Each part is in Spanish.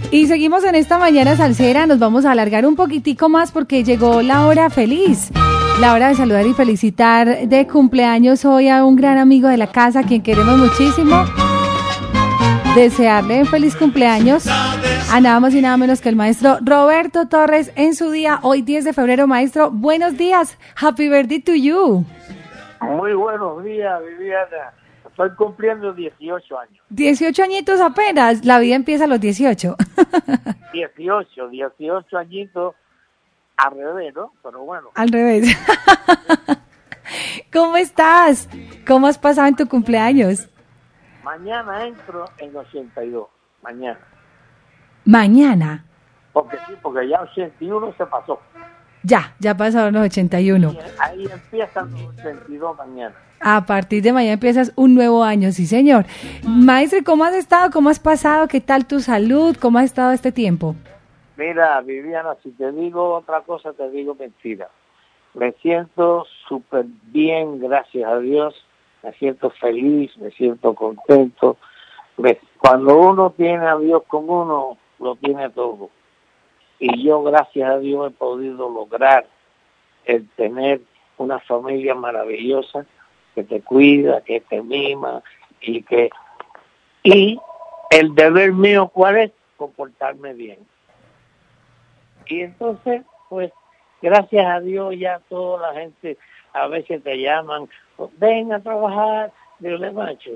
Y seguimos en esta mañana salsera, nos vamos a alargar un poquitico más porque llegó la hora feliz. La hora de saludar y felicitar de cumpleaños hoy a un gran amigo de la casa, a quien queremos muchísimo. Desearle un feliz cumpleaños a nada más y nada menos que el maestro Roberto Torres en su día, hoy 10 de febrero. Maestro, buenos días, happy birthday to you. Muy buenos días, Viviana. Estoy cumpliendo 18 años. 18 añitos apenas, la vida empieza a los 18. 18 añitos al revés, ¿no? Pero bueno. Al revés. ¿Cómo estás? ¿Cómo has pasado en tu cumpleaños? Mañana entro en 82, mañana. ¿Mañana? Porque sí, porque ya 81 se pasó. Ya pasaron los 81. Y ahí empiezan los 82 mañana. A partir de mañana empiezas un nuevo año, sí señor. Maestro, ¿cómo has estado? ¿Cómo has pasado? ¿Qué tal tu salud? ¿Cómo has estado este tiempo? Mira, Viviana, si te digo otra cosa, te digo mentira. Me siento súper bien, gracias a Dios. Me siento feliz, me siento contento. Cuando uno tiene a Dios con uno, lo tiene todo. Y yo, gracias a Dios, he podido lograr el tener una familia maravillosa que te cuida, que te mima y el deber mío, ¿cuál es? Comportarme bien. Y entonces, pues, gracias a Dios ya toda la gente a veces te llaman, ven a trabajar. Digo, macho,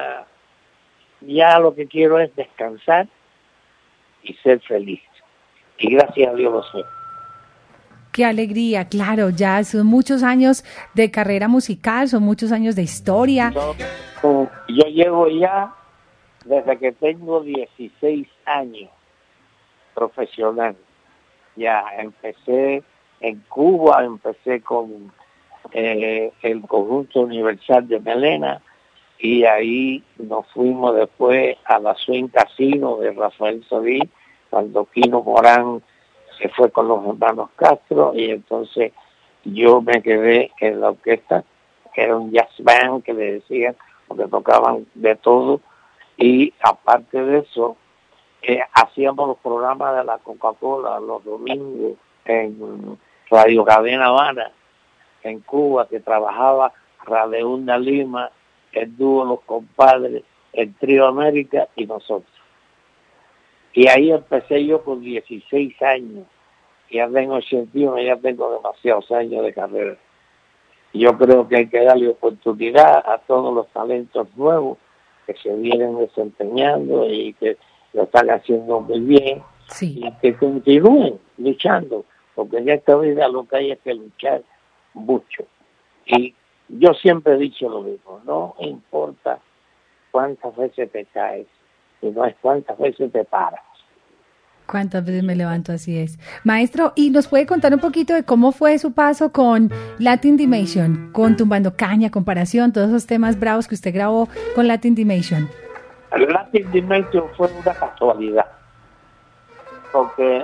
ya lo que quiero es descansar y ser feliz. Y gracias a Dios lo sé. Qué alegría, claro, ya son muchos años de carrera musical, son muchos años de historia. Yo llevo ya desde que tengo 16 años profesional. Ya empecé en Cuba, empecé con el Conjunto Universal de Melena y ahí nos fuimos después a la Swing Casino de Rafael Sabí, cuando Quino Morán se fue con los hermanos Castro, y entonces yo me quedé en la orquesta, que era un jazz band que le decían, porque tocaban de todo, y aparte de eso, hacíamos los programas de la Coca-Cola los domingos en Radio Cadena Habana, en Cuba, que trabajaba Radeunda Lima, el dúo Los Compadres, el Trío América y nosotros. Y ahí empecé yo con 16 años. Ya tengo 81, ya tengo demasiados años de carrera. Yo creo que hay que darle oportunidad a todos los talentos nuevos que se vienen desempeñando y que lo están haciendo muy bien. Sí. Y que continúen luchando, porque en esta vida lo que hay es que luchar mucho. Y yo siempre he dicho lo mismo, no importa cuántas veces te caes, sino es cuántas veces te paras. ¿Cuántas veces me levanto? Así es. Maestro, ¿y nos puede contar un poquito de cómo fue su paso con Latin Dimation, con Tumbando Caña, Comparación, todos esos temas bravos que usted grabó con Latin Dimation? El Latin Dimation fue una casualidad, porque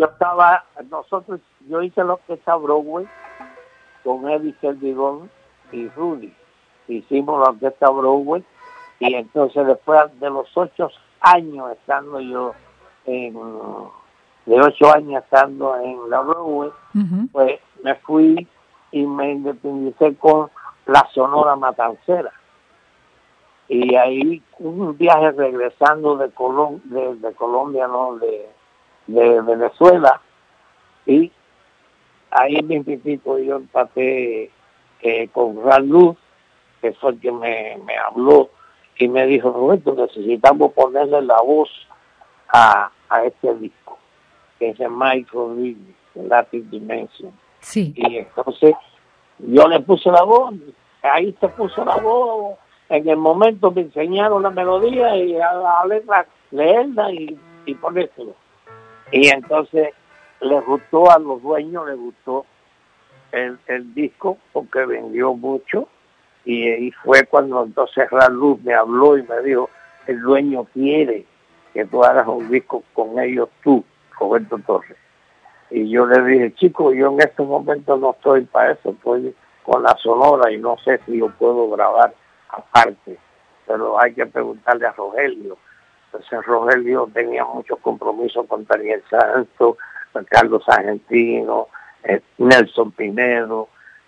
yo hice la orquesta Broadway con Eddie Serdigón y Rudy. Hicimos la orquesta Broadway y entonces después de los 8 años estando yo de 8 años estando en la Broadway, pues me fui y me independicé con la Sonora Matancera. Y ahí un viaje regresando de Colombia, no, de Venezuela, y ahí me invitó, yo empaté con Ran Luz, que fue el que me habló y me dijo, Roberto, necesitamos ponerle la voz a este disco, que es el Michael Reed, Latin Dimension. Sí. Y entonces yo le puse la voz, ahí se puso la voz, en el momento me enseñaron la melodía y a la letra leerla y ponérselo. Y entonces les gustó a los dueños, les gustó el disco porque vendió mucho, y fue cuando entonces Ran Luz me habló y me dijo, el dueño quiere que tú hagas un disco con ellos tú, Roberto Torres. Y yo le dije, chico, yo en este momento no estoy para eso, estoy con la Sonora y no sé si yo puedo grabar aparte, pero hay que preguntarle a Rogelio. Entonces Rogelio tenía muchos compromisos con Daniel Santos, con Carlos Argentino, Nelson Pinedo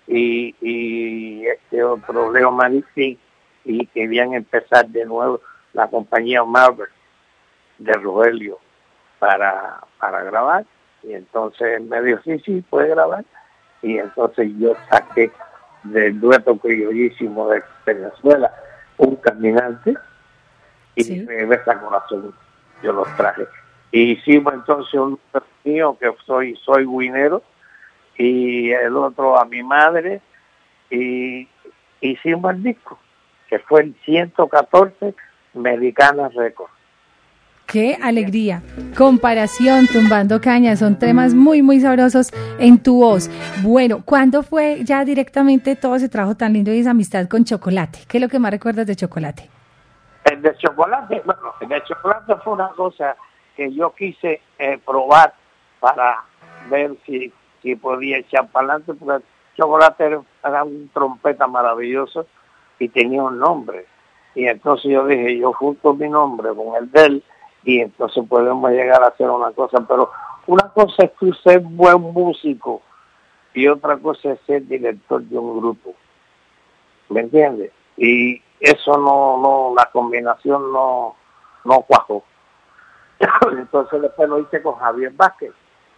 y este otro Leo Manici, y querían empezar de nuevo la compañía Marvel de Rogelio para grabar. Y entonces me dijo, sí, puede grabar. Y entonces yo saqué del dueto criollísimo de Venezuela Un Caminante y Regresa Corazón. Yo los traje. Y hicimos entonces un mío que soy Guinero, y el otro a mi madre, y hicimos el disco, que fue el 114 Americana Records. ¡Qué alegría! Comparación, Tumbando Caña, son temas muy, muy sabrosos en tu voz. Bueno, ¿cuándo fue ya directamente todo ese trabajo tan lindo y esa amistad con Chocolate? ¿Qué es lo que más recuerdas de Chocolate? El de Chocolate, bueno, el de Chocolate fue una cosa que yo quise probar para ver si podía echar para adelante, porque Chocolate era un trompeta maravilloso y tenía un nombre. Y entonces yo dije, yo junto mi nombre con el de él, y entonces podemos llegar a hacer una cosa. Pero una cosa es que ser buen músico y otra cosa es ser director de un grupo, ¿me entiendes? Y eso no la combinación no cuajó. Entonces después lo hice con Javier Vázquez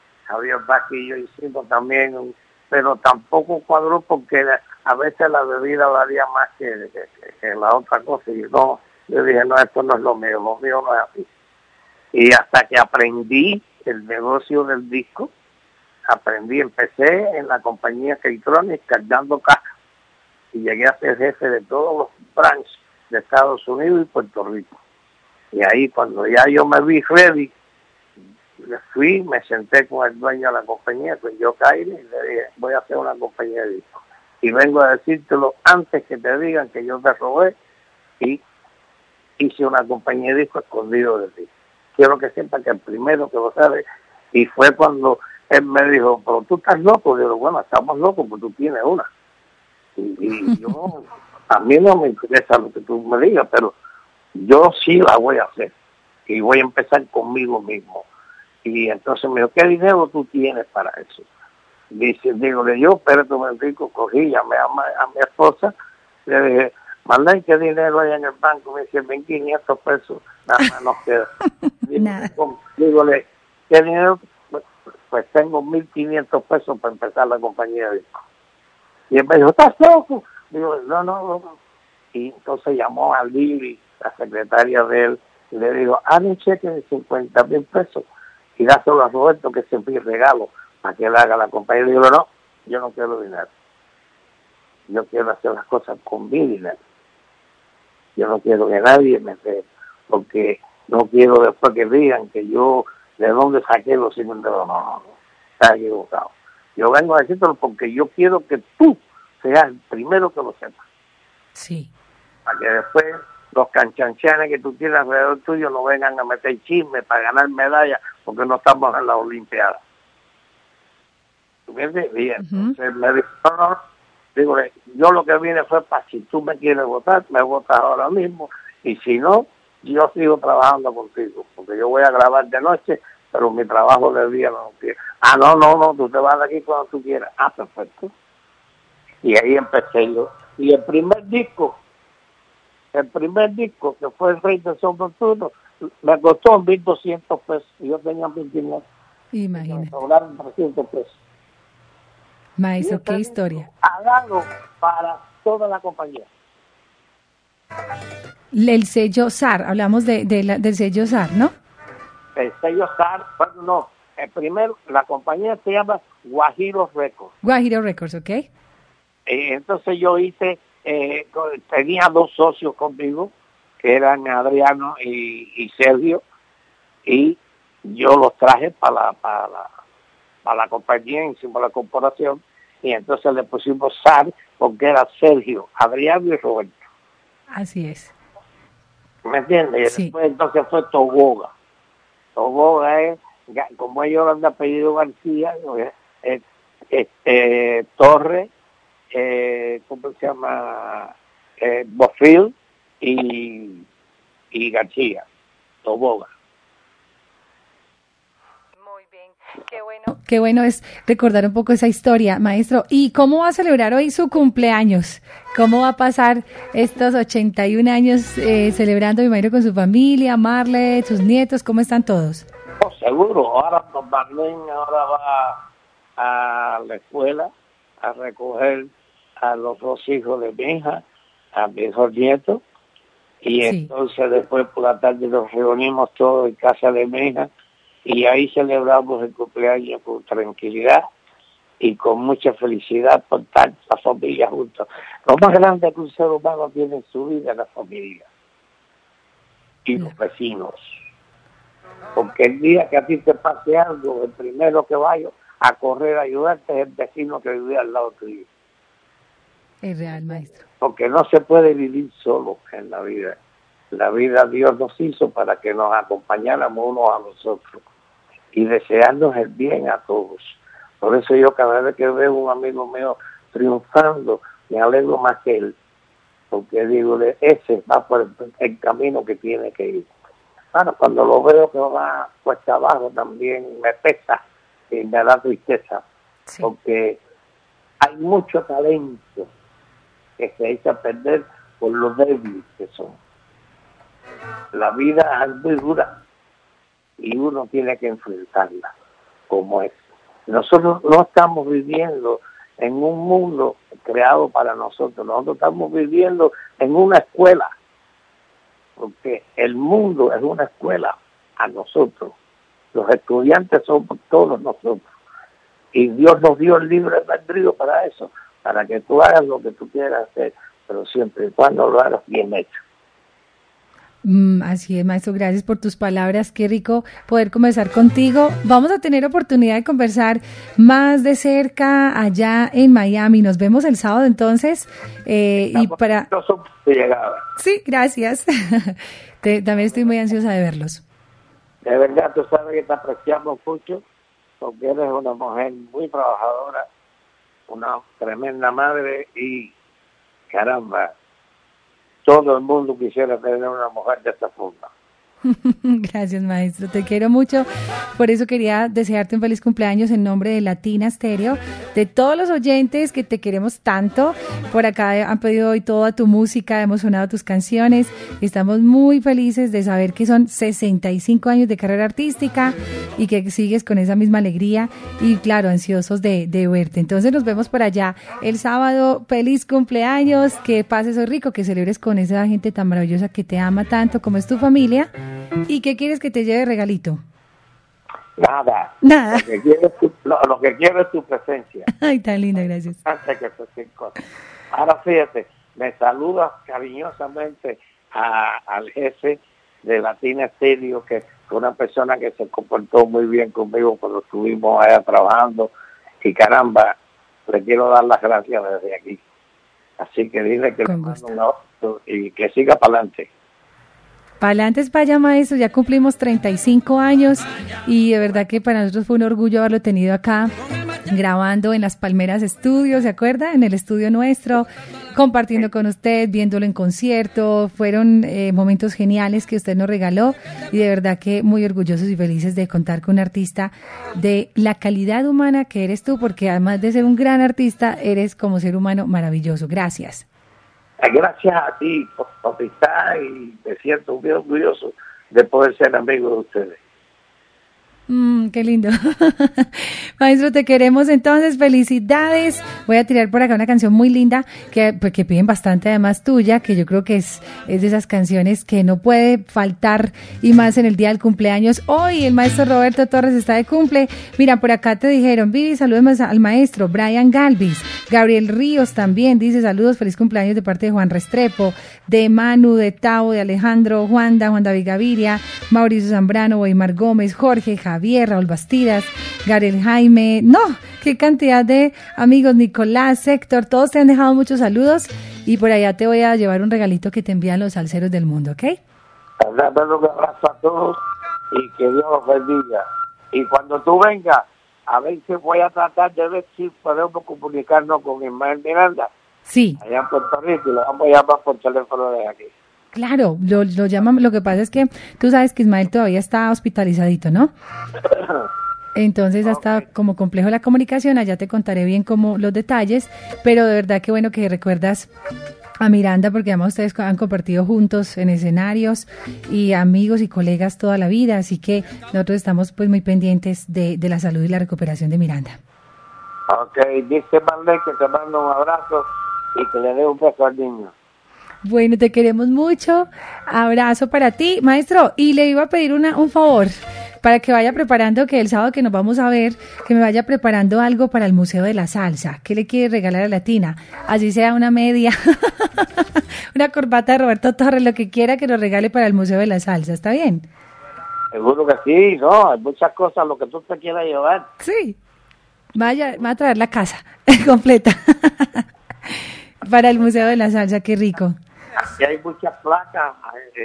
y yo hicimos también, pero tampoco cuadró porque a veces la bebida valía más que la otra cosa, y yo dije, no, esto no es lo mío no es así. Y hasta que aprendí el negocio del disco, empecé en la compañía Keytronic cargando cajas, y llegué a ser jefe de todos los branches de Estados Unidos y Puerto Rico. Y ahí cuando ya yo me vi ready, me senté con el dueño de la compañía, con Joe Caire, y le dije, voy a hacer una compañía de discos. Y vengo a decírtelo antes que te digan que yo te robé, y hice una compañía de discos escondido de ti. Quiero que sepa que el primero que lo sabe, y fue cuando él me dijo, pero tú estás loco. Digo, bueno, estamos locos, porque tú tienes una. Y yo, a mí no me interesa lo que tú me digas, pero yo sí la voy a hacer, y voy a empezar conmigo mismo. Y entonces me dijo, ¿qué dinero tú tienes para eso? Digo, yo, espérate un momentico, cogí, llamé a mi esposa, le dije, Marlene, ¿qué dinero hay en el banco? Me dice, 1.500 pesos, nada más nos queda. Dígole, ¿qué dinero? Pues tengo 1.500 pesos para empezar la compañía de discos. Y él me dijo, ¿estás loco? Digo, no. Y entonces llamó a Lili, la secretaria de él, y le dijo, hazle un cheque de 50,000 pesos y dáselo a Roberto, que es mi regalo, para que él haga la compañía. Y digo, no, yo no quiero dinero. Yo quiero hacer las cosas con mi dinero. Yo no quiero que nadie me dé, porque no quiero después que digan que yo, ¿de dónde saqué los 50? No, está equivocado. Yo vengo a decírtelo porque yo quiero que tú seas el primero que lo sepas. Sí. Para que después los canchanchanes que tú tienes alrededor tuyo no vengan a meter chisme para ganar medallas, porque no estamos en la Olimpiada. ¿Tú me entiendes? Bien. Entonces me dijo, no. Digo, yo lo que vine fue para, si tú me quieres votar, me votas ahora mismo, y si no, yo sigo trabajando contigo, porque yo voy a grabar de noche, pero mi trabajo de día no quiero. No, tú te vas de aquí cuando tú quieras. Perfecto. Y ahí empecé yo. Y el primer disco que fue El Rey del Son Nocturno, me costó 1.200 pesos, y yo tenía 1.500. Imagínate. Me cobraron 300 pesos. Maestro, qué historia. Hágalo para toda la compañía. El sello SAR, hablamos del sello SAR, ¿no? El sello SAR, bueno, no. Primero, la compañía se llama Guajiro Records. Guajiro Records, ¿ok? Entonces yo hice, tenía 2 socios conmigo, que eran Adriano y Sergio, y yo los traje para la compañía, hicimos la corporación, y entonces le pusimos SAR porque era Sergio, Adriano y Roberto. Así es. ¿Me entiendes? Sí. Después entonces fue Toboga. Toboga es, como ellos han de apellido García, Torres, ¿cómo se llama? Bofill y García. tobogán. Muy bien, qué bueno. Qué bueno es recordar un poco esa historia, maestro. ¿Y cómo va a celebrar hoy su cumpleaños? ¿Cómo va a pasar estos 81 años celebrando, me imagino, con su familia, Marle, sus nietos? ¿Cómo están todos? Oh, seguro, ahora Marlene ahora va a la escuela a recoger a los dos hijos de mi hija, a mis dos nietos, y sí. Entonces después por la tarde nos reunimos todos en casa de mi hija y ahí celebramos el cumpleaños con tranquilidad y con mucha felicidad por tanta familia juntos. Lo más grande que un ser humano tiene en su vida es la familia y los vecinos. Porque el día que a ti te pase algo, el primero que vaya a correr a ayudarte es el vecino que vive al lado tuyo. Es real, maestro. Porque no se puede vivir solo en la vida. La vida Dios nos hizo para que nos acompañáramos unos a los otros y desearnos el bien a todos. Por eso yo cada vez que veo un amigo mío triunfando, me alegro más que él. Porque digo, ese va por el camino que tiene que ir. Bueno, cuando lo veo que va cuesta abajo también me pesa y me da tristeza. Sí. Porque hay mucho talento que se echa a perder por lo débiles que son. La vida es muy dura y uno tiene que enfrentarla como es. Nosotros no estamos viviendo en un mundo creado para nosotros. Nosotros estamos viviendo en una escuela, porque el mundo es una escuela a nosotros. Los estudiantes somos todos nosotros. Y Dios nos dio el libre albedrío para eso, para que tú hagas lo que tú quieras hacer, pero siempre y cuando lo hagas bien hecho. Así es, maestro, gracias por tus palabras, qué rico poder conversar contigo. Vamos a tener oportunidad de conversar más de cerca allá en Miami. Nos vemos el sábado entonces. Y para... Sí, gracias. También estoy muy ansiosa de verlos. De verdad, tú sabes que te apreciamos mucho, porque eres una mujer muy trabajadora, una tremenda madre y caramba, todo el mundo quisiera tener una mujer de esta forma. Gracias, maestro, te quiero mucho. Por eso quería desearte un feliz cumpleaños en nombre de Latina Stereo, de todos los oyentes que te queremos tanto. Por acá han pedido hoy toda tu música, hemos sonado tus canciones. Estamos muy felices de saber que son 65 años de carrera artística y que sigues con esa misma alegría y claro, ansiosos de verte. Entonces nos vemos por allá el sábado. Feliz cumpleaños, que pases hoy rico, que celebres con esa gente tan maravillosa que te ama tanto como es tu familia. ¿Y qué quieres que te lleve regalito? Nada. Lo que quiero es tu presencia. Ay, tan linda, gracias. Ahora fíjate, me saludas cariñosamente al jefe de Latina Stereo, que fue una persona que se comportó muy bien conmigo cuando estuvimos allá trabajando. Y caramba, le quiero dar las gracias desde aquí. Así que dile que le mando un abrazo y que siga para adelante. Para adelante es para allá, maestro, ya cumplimos 35 años y de verdad que para nosotros fue un orgullo haberlo tenido acá grabando en Las Palmeras Estudios, ¿se acuerda? En el estudio nuestro, compartiendo con usted, viéndolo en concierto, fueron momentos geniales que usted nos regaló y de verdad que muy orgullosos y felices de contar con un artista de la calidad humana que eres tú, porque además de ser un gran artista, eres como ser humano maravilloso. Gracias. Gracias a ti por tu amistad y me siento muy orgulloso de poder ser amigo de ustedes. Qué lindo. Maestro, te queremos entonces, felicidades. Voy a tirar por acá una canción muy linda que piden bastante, además tuya, que yo creo que es de esas canciones que no puede faltar y más en el día del cumpleaños. Hoy el maestro Roberto Torres está de cumple. Mira, por acá te dijeron, Vivi, saludos al maestro Brian Galvis. Gabriel Ríos también dice saludos, feliz cumpleaños de parte de Juan Restrepo, de Manu, de Tao, de Alejandro, Juan David Gaviria, Mauricio Zambrano, Weimar Gómez, Jorge, Javier, Raúl Bastidas, Gabriel Jaime, no, qué cantidad de amigos, Nicolás, Héctor, todos te han dejado muchos saludos y por allá te voy a llevar un regalito que te envían los salseros del mundo, ¿ok? Un abrazo a todos y que Dios los bendiga. Y cuando tú vengas, a ver si voy a tratar de ver si podemos comunicarnos con Ismael Miranda. Sí. Allá en Puerto Rico y lo vamos a llamar por teléfono de aquí. Claro, lo llaman, lo que pasa es que tú sabes que Ismael todavía está hospitalizadito, ¿no? Entonces hasta como complejo la comunicación, allá te contaré bien como los detalles, pero de verdad que bueno que recuerdas a Miranda, porque además ustedes han compartido juntos en escenarios y amigos y colegas toda la vida, así que nosotros estamos pues muy pendientes de la salud y la recuperación de Miranda. Ok, dice Marley que te mando un abrazo y que le dé un beso al niño. Bueno, te queremos mucho, abrazo para ti, maestro, y le iba a pedir un favor, para que vaya preparando, que el sábado que nos vamos a ver, que me vaya preparando algo para el Museo de la Salsa. ¿Qué le quiere regalar a Latina? Así sea una media, una corbata de Roberto Torres, lo que quiera que nos regale para el Museo de la Salsa, ¿está bien? Seguro que sí, no, hay muchas cosas, lo que tú te quieras llevar. Sí, vaya, va a traer la casa completa para el Museo de la Salsa, qué rico. Aquí hay muchas placas,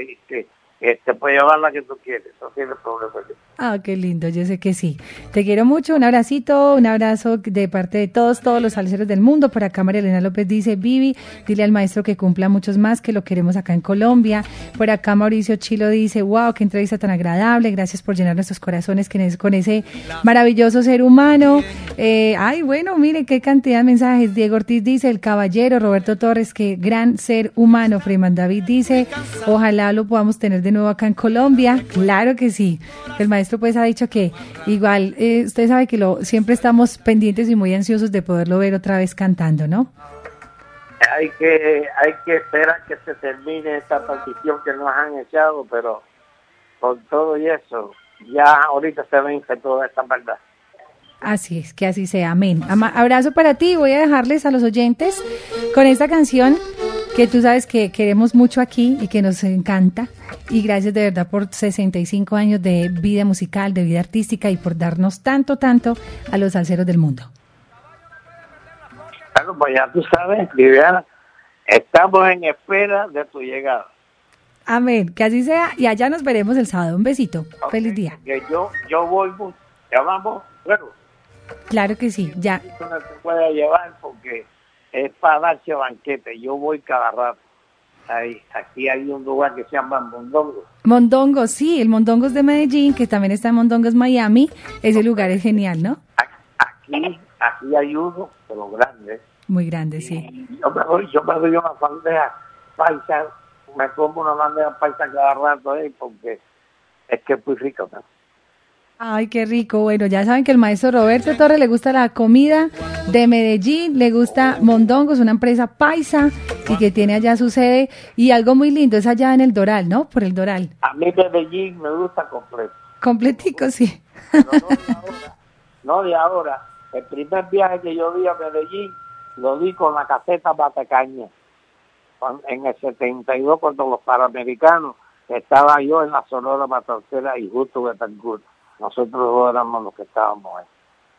te puedes llevar la que tú quieres, no tiene problema. Ah, qué lindo, yo sé que sí. Te quiero mucho, un abracito, un abrazo de parte de todos los salseros del mundo. Por acá María Elena López dice, Vivi, dile al maestro que cumpla muchos más, que lo queremos acá en Colombia. Por acá Mauricio Chilo dice, wow, qué entrevista tan agradable, gracias por llenar nuestros corazones con ese maravilloso ser humano. Ay, bueno, mire qué cantidad de mensajes. Diego Ortiz dice, el caballero. Roberto Torres, qué gran ser humano. Freeman David dice, ojalá lo podamos tener de nuevo acá en Colombia. Claro que sí. El maestro pues ha dicho que igual, usted sabe que siempre estamos pendientes y muy ansiosos de poderlo ver otra vez cantando, ¿no? Hay que esperar que se termine esta partición que nos han echado, pero con todo y eso, ya ahorita se vence toda esta maldad. Así es, que así sea, amén. Abrazo para ti, voy a dejarles a los oyentes con esta canción que tú sabes que queremos mucho aquí y que nos encanta, y gracias de verdad por 65 años de vida musical, de vida artística y por darnos tanto a los salseros del mundo. Claro, pues ya tú sabes, Viviana, estamos en espera de tu llegada. Amén, que así sea, y allá nos veremos el sábado. Un besito, okay. Feliz día. Que yo voy, ya vamos, bueno. Claro que sí, ya. Eso no se puede llevar porque es para darse banquete. Yo voy cada rato. Aquí hay un lugar que se llama Mondongo. Mondongo, sí, el Mondongo es de Medellín, que también está en Mondongos, Miami. Ese lugar es genial, ¿no? Aquí hay uno, pero grande. Muy grande, sí. Yo me doy una bandeja paisa, me como una bandeja paisa cada rato porque es que es muy rico, ¿no? Ay, qué rico. Bueno, ya saben que el maestro Roberto Torres le gusta la comida de Medellín, le gusta Mondongo, es una empresa paisa y que tiene allá su sede, y algo muy lindo es allá en el Doral, ¿no? Por el Doral. A mí Medellín me gusta completo. Completico, sí. Pero no de ahora. El primer viaje que yo di a Medellín lo di con la caseta Batacaña. En el 72, cuando los Panamericanos, estaba yo en la Sonora Matancera y Justo Betancourt. Nosotros dos éramos los que estábamos ahí.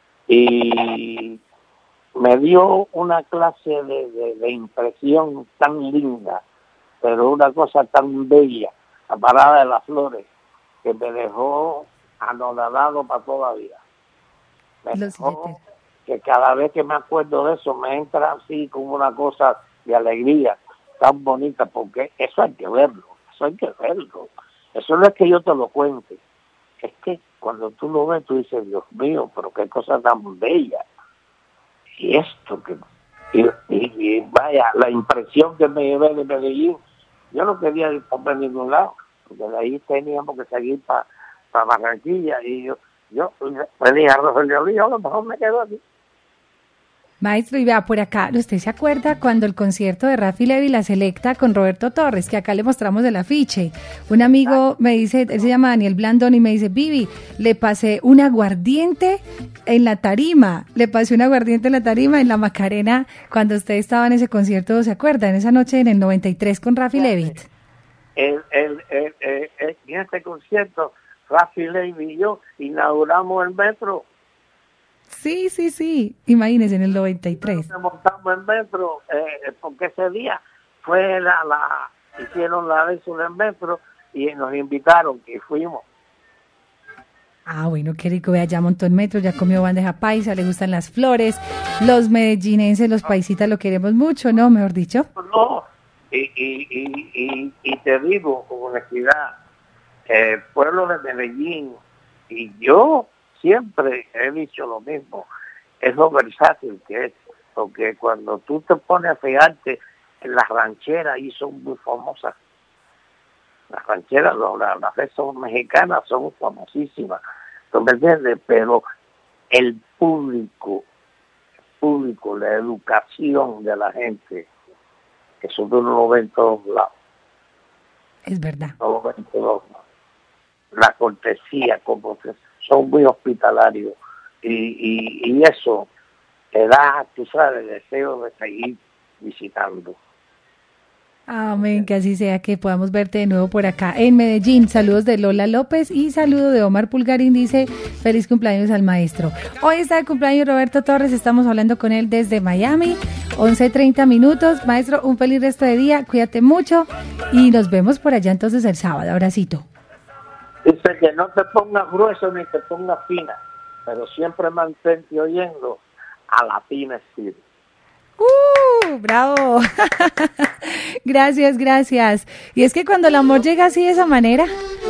Y me dio una clase de impresión tan linda, pero una cosa tan bella, la parada de las flores, que me dejó anonadado para toda la vida. Me dejó que cada vez que me acuerdo de eso me entra así como una cosa de alegría tan bonita, porque eso hay que verlo, Eso no es que yo te lo cuente, es que cuando tú lo ves, tú dices, Dios mío, pero qué cosa tan bella. Y esto, y vaya, la impresión que me llevé de Medellín, yo no quería ir por ningún lado, porque de ahí teníamos que seguir para Barranquilla, y yo le dije a Rogelio, a lo mejor me quedo aquí. Maestro, y vea, por acá, ¿usted se acuerda cuando el concierto de Rafi Levy, La Selecta, con Roberto Torres, que acá le mostramos el afiche? Un amigo me dice, él se llama Daniel Blandón, y me dice, Vivi, le pasé un aguardiente en la tarima, en la Macarena, cuando usted estaba en ese concierto, ¿se acuerda? En esa noche en el 93 con Rafi Levy. En este concierto, Rafi Levy y yo inauguramos el metro. Sí, imagínese, en el 93. Nos montamos en metro, porque ese día fue hicieron la vez en el metro y nos invitaron, que fuimos. Ah, bueno, qué rico, vea, ya montó en metro, ya comió bandeja paisa, le gustan las flores, los medellinenses, los paisitas lo queremos mucho, ¿no? Mejor dicho. Y te digo con honestidad, el pueblo de Medellín, y yo siempre he dicho lo mismo, es lo versátil que es, porque cuando tú te pones a fijarte en las rancheras, ahí son muy famosas. Las rancheras, las que son mexicanas, son famosísimas, ¿tú me entiendes? Pero el público, la educación de la gente, eso tú no lo ves en todos lados. Es verdad. No lo ves en todos lados. La cortesía, como que son muy hospitalarios, y eso te da, tú sabes, el deseo de seguir visitando. Amén, que así sea, que podamos verte de nuevo por acá en Medellín. Saludos de Lola López y saludo de Omar Pulgarín, dice feliz cumpleaños al maestro. Hoy está de cumpleaños Roberto Torres, estamos hablando con él desde Miami, 11:30 minutos. Maestro, un feliz resto de día, cuídate mucho y nos vemos por allá entonces el sábado. Abracito. Dice que no te pongas grueso ni te pongas fina, pero siempre mantente oyendo a Latina Estéreo. ¡Bravo! Gracias. Y es que cuando el amor llega así de esa manera.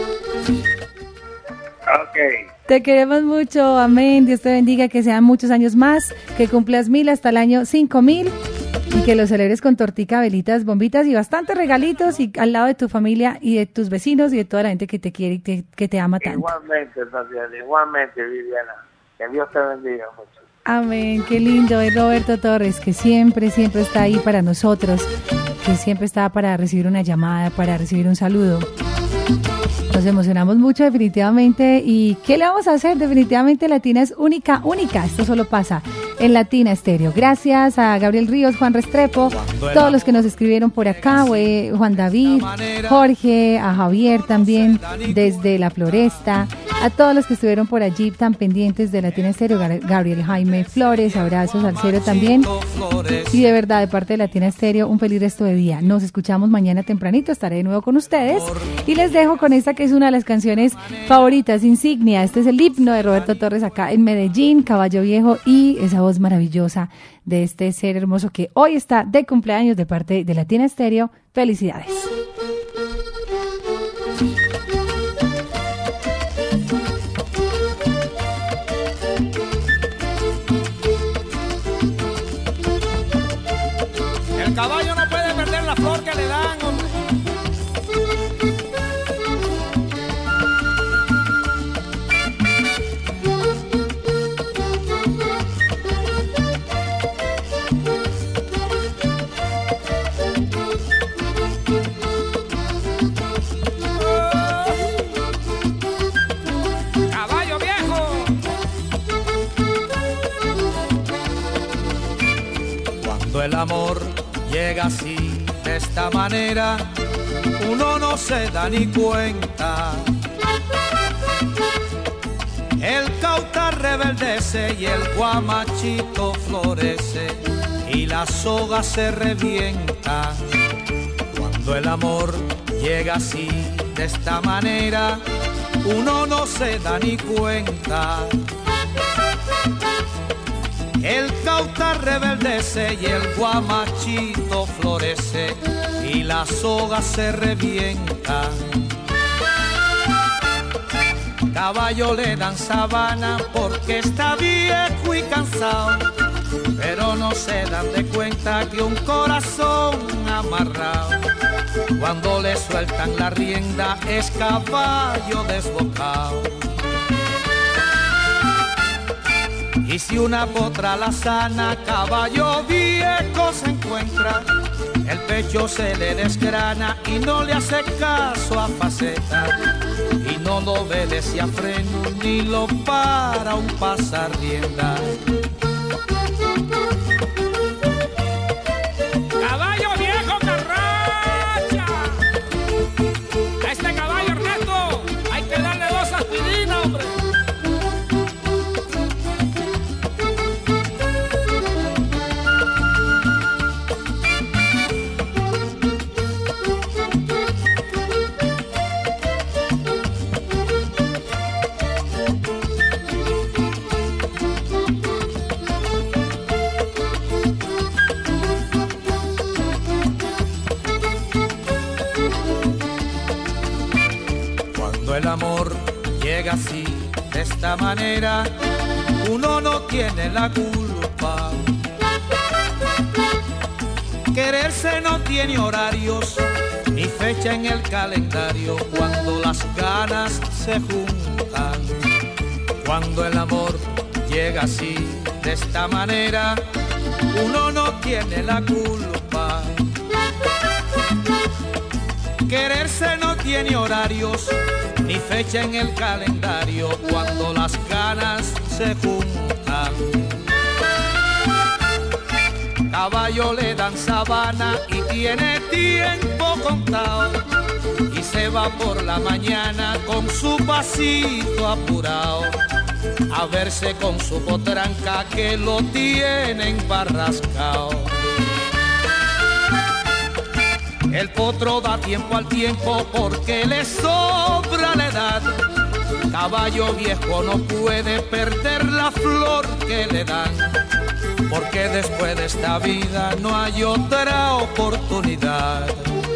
Ok. Te queremos mucho, amén. Dios te bendiga, que sean muchos años más, que cumplas 1000 hasta el año 5000 y que lo celebres con tortica, velitas, bombitas y bastantes regalitos y al lado de tu familia y de tus vecinos y de toda la gente que te quiere y que te ama tanto. Igualmente, Viviana. Que Dios te bendiga mucho. Amén, qué lindo es Roberto Torres, que siempre está ahí para nosotros, que siempre está para recibir una llamada, para recibir un saludo. Nos emocionamos mucho definitivamente. ¿Y qué le vamos a hacer? Definitivamente Latina es única. Esto solo pasa en Latina Estéreo. Gracias a Gabriel Ríos, Juan Restrepo, todos los que nos escribieron por acá, Juan David, Jorge, a Javier también desde La Floresta, a todos los que estuvieron por allí tan pendientes de Latina Estéreo, Gabriel Jaime Flores, abrazos al cero también. Y de verdad, de parte de Latina Estéreo, un feliz resto de día. Nos escuchamos mañana tempranito, estaré de nuevo con ustedes y les dejo con esta que es una de las canciones favoritas, insignia. Este es el himno de Roberto Torres acá en Medellín, Caballo Viejo, y esa voz maravillosa de este ser hermoso que hoy está de cumpleaños de parte de Latina Estéreo. Felicidades. El caballo no puede perder la flor que le dan, hombre. Caballo viejo. Cuando el amor llega así, de esta manera, uno no se da ni cuenta. El cauta rebeldece y el guamachito florece y la soga se revienta. Cuando el amor llega así, de esta manera, uno no se da ni cuenta. El cauta rebeldece y el guamachito florece y la soga se revienta. Caballo le dan sabana porque está viejo y cansado, pero no se dan de cuenta que un corazón amarrado, cuando le sueltan la rienda, es caballo desbocado. Y si una potra la sana, caballo viejo se encuentra, el pecho se le desgrana y no le hace caso a faceta, y no lo obedece a freno ni lo para un pasar rienda. ¡Caballo viejo carracha! A este caballo, Ernesto, hay que darle 2 aspirinas, hombre. amor llega así, de esta manera, uno no tiene la culpa. Quererse no tiene horarios ni fecha en el calendario cuando las ganas se juntan. Cuando el amor llega así, de esta manera, uno no tiene la culpa. Quererse no tiene horarios ni fecha en el calendario cuando las ganas se juntan. Caballo le dan sabana y tiene tiempo contado y se va por la mañana con su pasito apurado a verse con su potranca que lo tienen barrascao. El potro da tiempo al tiempo porque le sobra la edad. Caballo viejo no puede perder la flor que le dan, porque después de esta vida no hay otra oportunidad.